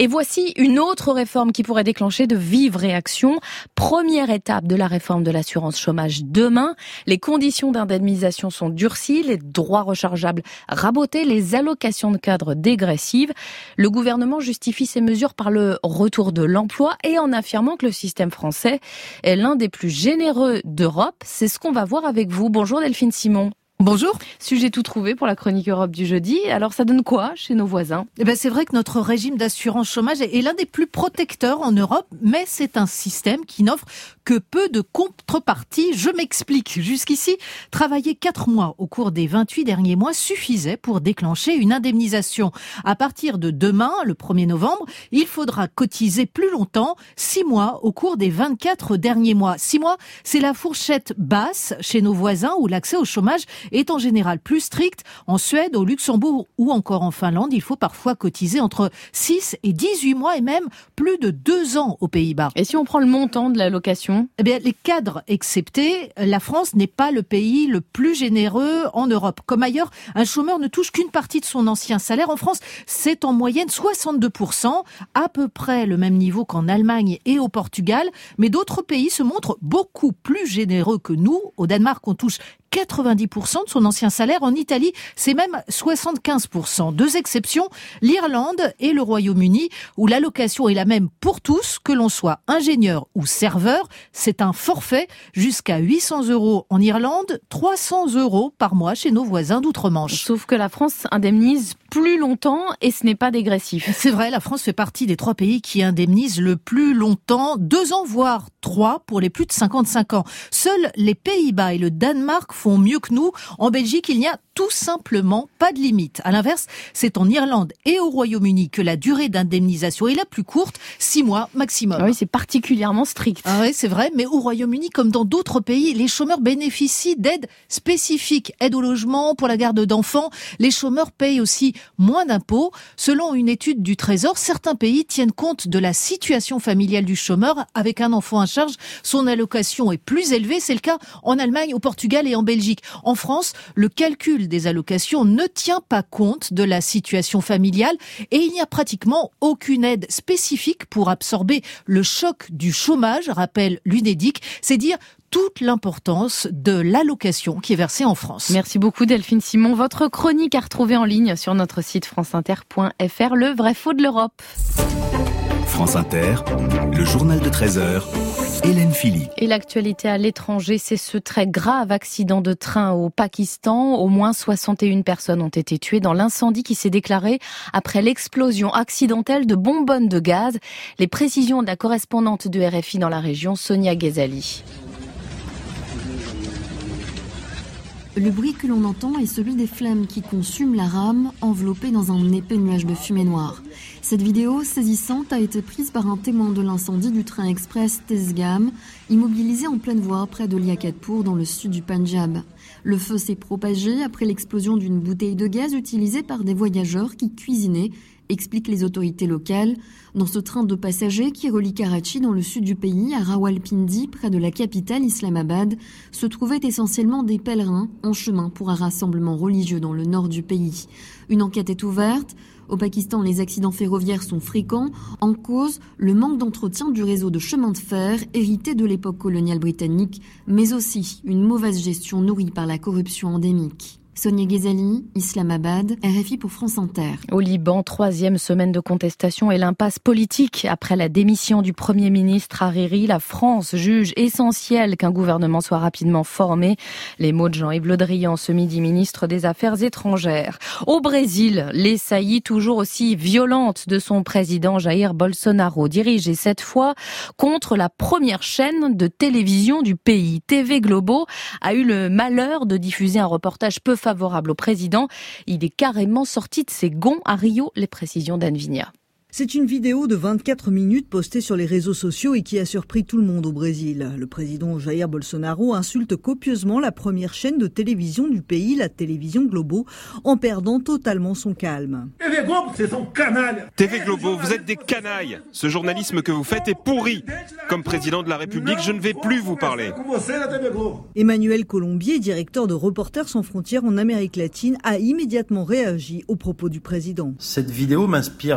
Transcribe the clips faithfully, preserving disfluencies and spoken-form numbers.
Et voici une autre réforme qui pourrait déclencher de vives réactions. Première étape de la réforme de l'assurance chômage demain. Les conditions d'indemnisation sont durcies, les droits rechargeables rabotés, les allocations de cadre dégressives. Le gouvernement justifie ces mesures par le retour de l'emploi et en affirmant que le système français est l'un des plus généreux d'Europe. C'est ce qu'on va voir avec vous. Bonjour Delphine Simon. Bonjour. Sujet tout trouvé pour la chronique Europe du jeudi. Alors ça donne quoi chez nos voisins ? Eh ben, c'est vrai que notre régime d'assurance chômage est l'un des plus protecteurs en Europe, mais c'est un système qui n'offre que peu de contrepartie. Je m'explique. Jusqu'ici, travailler quatre mois au cours des vingt-huit derniers mois suffisait pour déclencher une indemnisation. À partir de demain, le premier novembre, il faudra cotiser plus longtemps, six mois au cours des vingt-quatre derniers mois. Six mois, c'est la fourchette basse chez nos voisins où l'accès au chômage est en général plus strict. En Suède, au Luxembourg ou encore en Finlande, il faut parfois cotiser entre six et dix-huit mois et même plus de deux ans aux Pays-Bas. Et si on prend le montant de l'allocation ? Eh bien, les cadres exceptés, la France n'est pas le pays le plus généreux en Europe. Comme ailleurs, un chômeur ne touche qu'une partie de son ancien salaire. En France, c'est en moyenne soixante-deux pour cent, à peu près le même niveau qu'en Allemagne et au Portugal. Mais d'autres pays se montrent beaucoup plus généreux que nous. Au Danemark, on touche quatre-vingt-dix pour cent de son ancien salaire. En Italie, c'est même soixante-quinze pour cent. Deux exceptions, l'Irlande et le Royaume-Uni, où l'allocation est la même pour tous, que l'on soit ingénieur ou serveur. C'est un forfait jusqu'à huit cents euros en Irlande, trois cents euros par mois chez nos voisins d'outre-Manche. Sauf que la France indemnise plus longtemps et ce n'est pas dégressif. C'est vrai, la France fait partie des trois pays qui indemnisent le plus longtemps, deux ans voire trois pour les plus de cinquante-cinq ans. Seuls les Pays-Bas et le Danemark font mieux que nous. En Belgique, il n'y a tout simplement pas de limite. À l'inverse, c'est en Irlande et au Royaume-Uni que la durée d'indemnisation est la plus courte, six mois maximum. Ah oui, c'est particulièrement strict. Ah oui, c'est vrai, mais au Royaume-Uni, comme dans d'autres pays, les chômeurs bénéficient d'aides spécifiques. Aide au logement, pour la garde d'enfants. Les chômeurs payent aussi moins d'impôts. Selon une étude du Trésor, certains pays tiennent compte de la situation familiale du chômeur. Avec un enfant à charge, son allocation est plus élevée. C'est le cas en Allemagne, au Portugal et en Belgique. En France, le calcul des allocations ne tient pas compte de la situation familiale et il n'y a pratiquement aucune aide spécifique pour absorber le choc du chômage, rappelle l'Unédic. C'est dire toute l'importance de l'allocation qui est versée en France. Merci beaucoup Delphine Simon. Votre chronique à retrouver en ligne sur notre site franceinter point f r, le vrai faux de l'Europe. France Inter, le journal de treize heures, Hélène Philly. Et l'actualité à l'étranger, c'est ce très grave accident de train au Pakistan. Au moins soixante et une personnes ont été tuées dans l'incendie qui s'est déclaré après l'explosion accidentelle de bonbonnes de gaz. Les précisions de la correspondante de R F I dans la région, Sonia Ghezali. Le bruit que l'on entend est celui des flammes qui consument la rame, enveloppée dans un épais nuage de fumée noire. Cette vidéo saisissante a été prise par un témoin de l'incendie du train express Tesgam, immobilisé en pleine voie près de Liakatpur dans le sud du Punjab. Le feu s'est propagé après l'explosion d'une bouteille de gaz utilisée par des voyageurs qui cuisinaient, expliquent les autorités locales. Dans ce train de passagers qui relie Karachi dans le sud du pays à Rawalpindi, près de la capitale Islamabad, se trouvaient essentiellement des pèlerins en chemin pour un rassemblement religieux dans le nord du pays. Une enquête est ouverte. Au Pakistan, les accidents ferroviaires sont fréquents. En cause, le manque d'entretien du réseau de chemin de fer hérité de l'époque coloniale britannique, mais aussi une mauvaise gestion nourrie par la corruption endémique. Sonia Ghezali, Islamabad, R F I pour France Inter. Au Liban, troisième semaine de contestation et l'impasse politique. Après la démission du Premier ministre Hariri, la France juge essentiel qu'un gouvernement soit rapidement formé. Les mots de Jean-Yves Le Drian ce midi, ministre des Affaires étrangères. Au Brésil, les saillies toujours aussi violentes de son président Jair Bolsonaro, dirigées cette fois contre la première chaîne de télévision du pays. T V Globo a eu le malheur de diffuser un reportage peu favorable au président. Il est carrément sorti de ses gonds à Rio. Les précisions d'Anne Vigna. C'est une vidéo de vingt-quatre minutes postée sur les réseaux sociaux et qui a surpris tout le monde au Brésil. Le président Jair Bolsonaro insulte copieusement la première chaîne de télévision du pays, la télévision Globo, en perdant totalement son calme. T V Globo, c'est son canal. T V Globo, vous êtes des canailles. Ce journalisme que vous faites est pourri. Comme président de la République, je ne vais plus vous parler. Emmanuel Colombier, directeur de Reporters sans frontières en Amérique latine, a immédiatement réagi aux propos du président. Cette vidéo m'inspire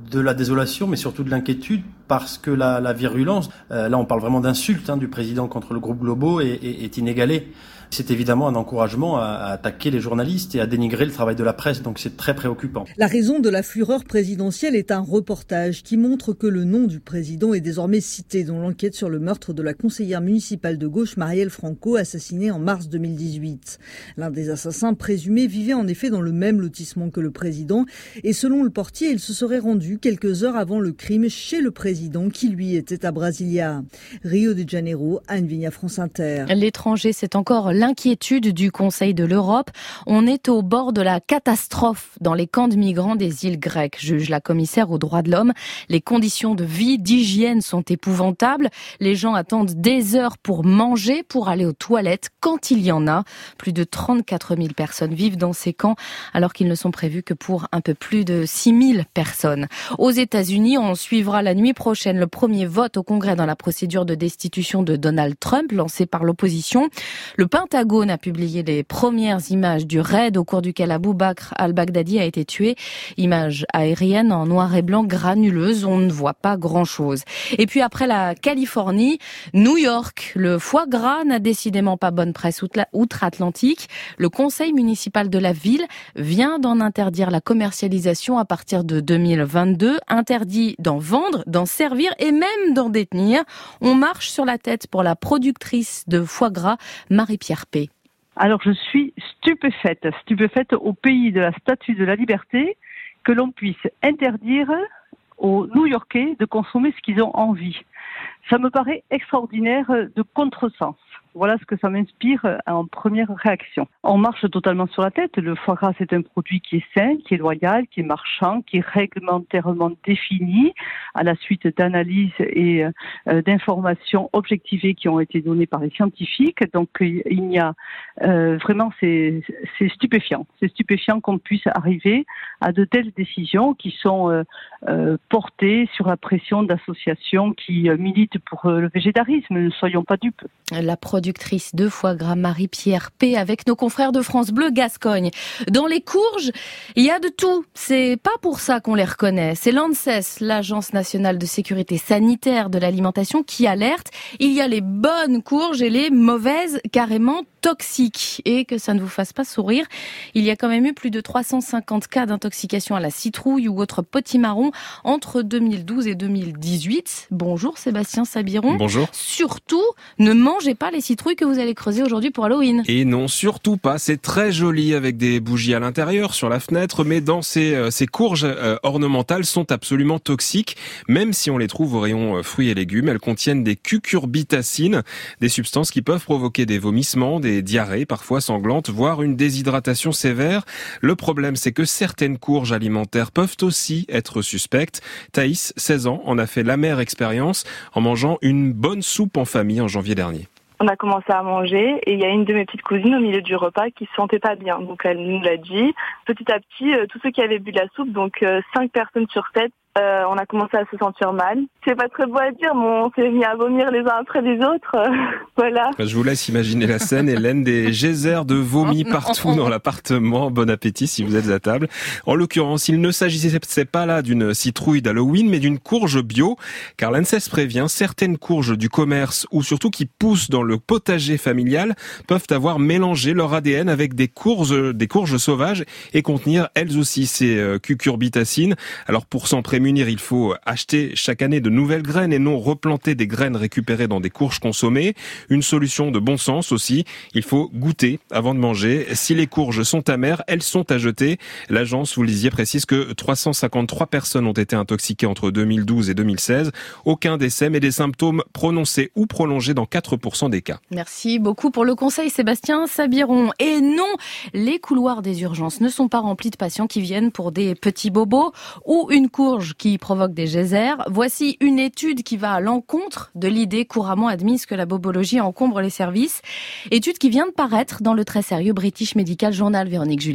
de la désolation, mais surtout de l'inquiétude, parce que la, la virulence, euh, là on parle vraiment d'insulte hein, du président contre le groupe Globo, est, est, est inégalée. C'est évidemment un encouragement à, à attaquer les journalistes et à dénigrer le travail de la presse, donc c'est très préoccupant. La raison de la fureur présidentielle est un reportage qui montre que le nom du président est désormais cité dans l'enquête sur le meurtre de la conseillère municipale de gauche Marielle Franco, assassinée en mars deux mille dix-huit. L'un des assassins présumés vivait en effet dans le même lotissement que le président et selon le portier, il se serait rendu quelques heures avant le crime chez le président qui lui était à Brasilia. Rio de Janeiro, Anne Vigna, France Inter. L'étranger, c'est encore l'inquiétude du Conseil de l'Europe. On est au bord de la catastrophe dans les camps de migrants des îles grecques, juge la commissaire aux droits de l'homme. Les conditions de vie, d'hygiène sont épouvantables. Les gens attendent des heures pour manger, pour aller aux toilettes, quand il y en a. Plus de trente-quatre mille personnes vivent dans ces camps, alors qu'ils ne sont prévus que pour un peu plus de six mille personnes. Aux États-Unis, on suivra la nuit prochaine le premier vote au Congrès dans la procédure de destitution de Donald Trump, lancée par l'opposition. Le Pentagone a publié les premières images du raid au cours duquel Abou Bakr al-Baghdadi a été tué. Images aériennes en noir et blanc granuleuses, on ne voit pas grand-chose. Et puis après la Californie, New York, le foie gras n'a décidément pas bonne presse outre-Atlantique. Le conseil municipal de la ville vient d'en interdire la commercialisation à partir de deux mille vingt-deux. Interdit d'en vendre, d'en servir et même d'en détenir. On marche sur la tête pour la productrice de foie gras, Marie-Pierre P. Alors je suis stupéfaite, stupéfaite au pays de la Statue de la Liberté, que l'on puisse interdire aux New-Yorkais de consommer ce qu'ils ont envie. Ça me paraît extraordinaire de contresens. Voilà ce que ça m'inspire en première réaction. On marche totalement sur la tête. Le foie gras, c'est un produit qui est sain, qui est loyal, qui est marchand, qui est réglementairement défini à la suite d'analyses et euh, d'informations objectivées qui ont été données par les scientifiques. Donc, il y a euh, vraiment, c'est, c'est stupéfiant. C'est stupéfiant qu'on puisse arriver à de telles décisions qui sont euh, euh, portées sur la pression d'associations qui euh, militent pour euh, le végétarisme. Ne soyons pas dupes. La productrice de foie gras Marie-Pierre P avec nos confrères de France Bleu Gascogne. Dans les courges, il y a de tout. C'est pas pour ça qu'on les reconnaît. C'est l'ANSES, l'Agence nationale de sécurité sanitaire de l'alimentation, qui alerte. Il y a les bonnes courges et les mauvaises, carrément toxiques. Et que ça ne vous fasse pas sourire, il y a quand même eu plus de trois cent cinquante cas d'intoxication à la citrouille ou autre potimarron entre deux mille douze et deux mille dix-huit. Bonjour Sébastien Sabiron. Bonjour. Surtout, ne mangez pas les citrouilles que vous allez creuser aujourd'hui pour Halloween. Et non, surtout pas. C'est très joli avec des bougies à l'intérieur, sur la fenêtre, mais dans ces, euh, ces courges euh, ornementales sont absolument toxiques, même si on les trouve au rayon euh, fruits et légumes. Elles contiennent des cucurbitacines, des substances qui peuvent provoquer des vomissements, des diarrhées, parfois sanglantes, voire une déshydratation sévère. Le problème, c'est que certaines courges alimentaires peuvent aussi être suspectes. Thaïs, seize ans, en a fait l'amère expérience en mangeant une bonne soupe en famille en janvier dernier. On a commencé à manger et il y a une de mes petites cousines au milieu du repas qui se sentait pas bien. Donc elle nous l'a dit. Petit à petit, euh, tous ceux qui avaient bu de la soupe, donc euh, cinq personnes sur sept, euh, on a commencé à se sentir mal. C'est pas très beau à dire, mais on s'est mis à vomir les uns après les autres. Euh, voilà. Je vous laisse imaginer la scène, Hélène, des geysers de vomi partout dans l'appartement. Bon appétit si vous êtes à table. En l'occurrence, il ne s'agissait pas là d'une citrouille d'Halloween, mais d'une courge bio, car l'ANSES prévient, certaines courges du commerce, ou surtout qui poussent dans le potager familial, peuvent avoir mélangé leur A D N avec des courges, des courges sauvages et contenir elles aussi ces euh, cucurbitacines. Alors pour s'en prémunir, il faut acheter chaque année de nouvelles graines et non replanter des graines récupérées dans des courges consommées. Une solution de bon sens aussi, il faut goûter avant de manger. Si les courges sont amères, elles sont à jeter. L'agence, vous le disiez, précise que trois cent cinquante-trois personnes ont été intoxiquées entre deux mille douze et deux mille seize. Aucun décès, mais des symptômes prononcés ou prolongés dans quatre pour cent des cas. Merci beaucoup pour le conseil, Sébastien Sabiron. Et non, les couloirs des urgences ne sont pas remplis de patients qui viennent pour des petits bobos ou une courge qui provoque des geysers. Voici une étude qui va à l'encontre de l'idée couramment admise que la bobologie encombre les services. Étude qui vient de paraître dans le très sérieux British Medical Journal, Véronique Julia.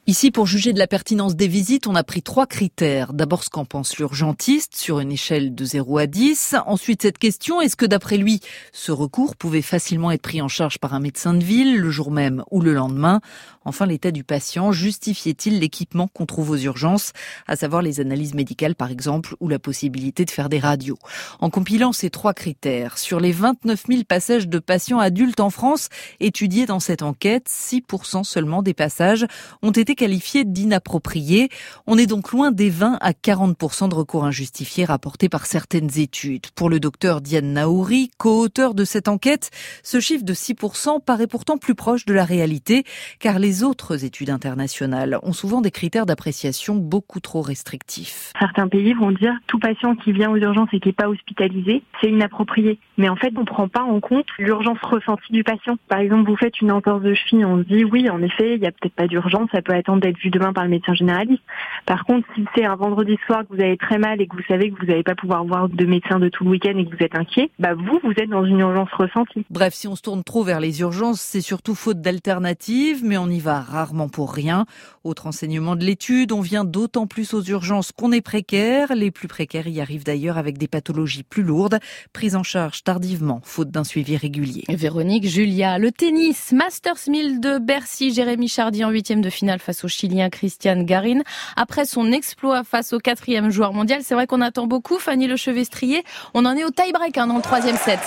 Ici, pour juger de la pertinence des visites, on a pris trois critères. D'abord, ce qu'en pense l'urgentiste sur une échelle de zéro à dix. Ensuite, cette question, est-ce que d'après lui, ce recours pouvait facilement être pris en charge par un médecin de ville le jour même ou le lendemain? Enfin, l'état du patient justifiait-il l'équipement qu'on trouve aux urgences, à savoir les analyses médicales par exemple, ou la possibilité de faire des radios. En compilant ces trois critères, sur les vingt-neuf mille passages de patients adultes en France étudiés dans cette enquête, six pour cent seulement des passages ont été qualifiés d'inappropriés. On est donc loin des vingt à quarante pour cent de recours injustifiés rapportés par certaines études. Pour le docteur Diane Naouri, co-auteur de cette enquête, ce chiffre de six pour cent paraît pourtant plus proche de la réalité, car les autres études internationales ont souvent des critères d'appréciation beaucoup trop restrictifs. Certains pays vont dire tout patient qui vient aux urgences et qui n'est pas hospitalisé, c'est inapproprié. Mais en fait, on ne prend pas en compte l'urgence ressentie du patient. Par exemple, vous faites une entorse de cheville, on se dit oui, en effet, il n'y a peut-être pas d'urgence, ça peut attendre d'être vu demain par le médecin généraliste. Par contre, si c'est un vendredi soir que vous avez très mal et que vous savez que vous n'allez pas pouvoir voir de médecin de tout le week-end et que vous êtes inquiet, bah vous, vous êtes dans une urgence ressentie. Bref, si on se tourne trop vers les urgences, c'est surtout faute d'alternatives, mais on y va rarement pour rien. Autre enseignement de l'étude, on vient d'autant plus aux urgences qu'on est précaire. Les plus précaires y arrivent d'ailleurs avec des pathologies plus lourdes, prises en charge tardivement, faute d'un suivi régulier. Véronique, Julia, le tennis, Masters mille de Bercy, Jérémy Chardy en huitième de finale face au Chilien Cristian Garín. Après son exploit face au quatrième joueur mondial, c'est vrai qu'on attend beaucoup. Fanny Lechevestrier, on en est au tie-break hein, dans le troisième set.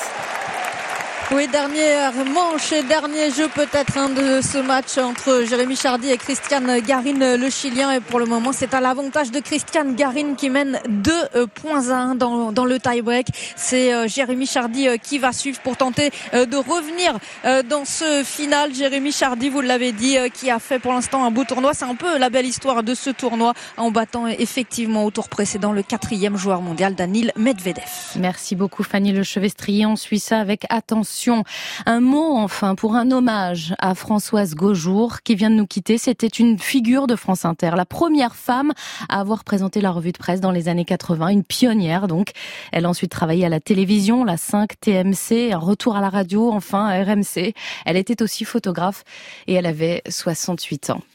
Oui, dernière manche et dernier jeu peut-être hein, de ce match entre Jérémy Chardy et Cristian Garín, le Chilien. Et pour le moment, c'est à l'avantage de Cristian Garín qui mène deux points à un dans, dans le tie-break. C'est euh, Jérémy Chardy euh, qui va suivre pour tenter euh, de revenir euh, dans ce final. Jérémy Chardy, vous l'avez dit, euh, qui a fait pour l'instant un beau tournoi. C'est un peu la belle histoire de ce tournoi en battant effectivement au tour précédent le quatrième joueur mondial, Daniil Medvedev. Merci beaucoup Fanny Lechevestrier. On suit ça avec attention. Un mot enfin pour un hommage à Françoise Gaujour qui vient de nous quitter. C'était une figure de France Inter, la première femme à avoir présenté la revue de presse dans les années quatre-vingts, une pionnière donc. Elle a ensuite travaillé à la télévision, la cinq, T M C, un retour à la radio, enfin à R M C. Elle était aussi photographe et elle avait soixante-huit ans.